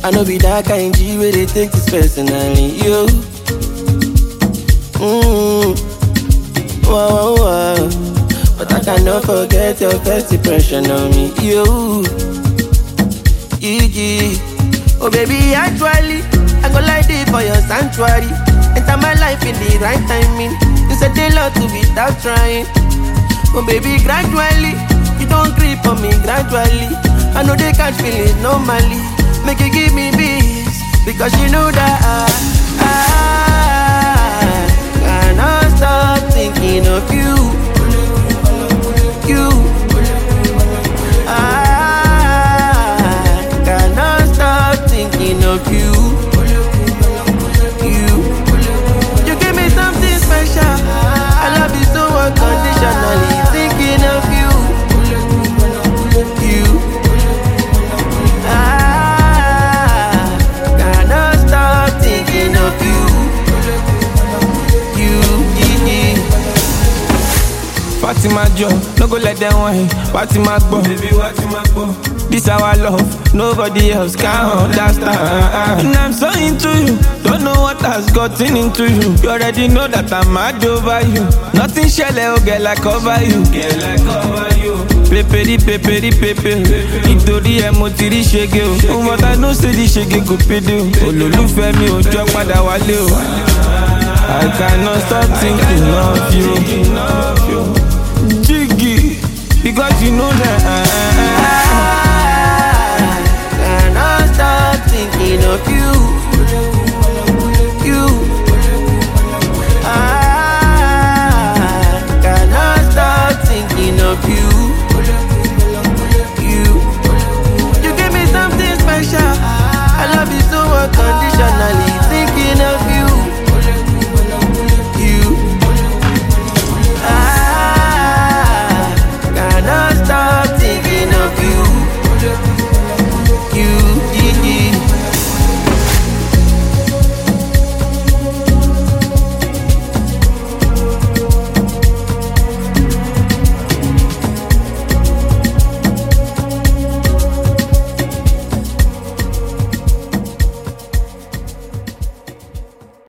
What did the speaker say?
I know be that kind G where they take this personally, yo. Wow, wow, wow. But I cannot forget your first impression on me, yo. Gigi. Oh baby, actually, I go like this for your sanctuary. Enter my life in the right timing. You said they love to without trying. Oh baby, gradually, you don't grip on me gradually. I know they catch feelings normally. Make you give me peace, because you know that I cannot stop thinking of you. You. I cannot stop thinking of you. You give me something special. I love you so unconditionally. Thinking of you. You. I cannot stop thinking of you. You. Fatima Joe, no go let them wine. Fatima Bo, baby, Fatima Bo. This our love, nobody else can understand. And I'm so into you, don't know what has gotten into you. You already know that I'm mad over you. Nothing shall oh girl I cover you. Girl I cover you. Pepe, pepe. Nítorí ẹ mo ti rí ṣege o. But I know say the ṣege go pay o. Olólùfẹ́ mi ò jọ padà wálé o. I cannot stop thinking of you. Jiggy, because you know that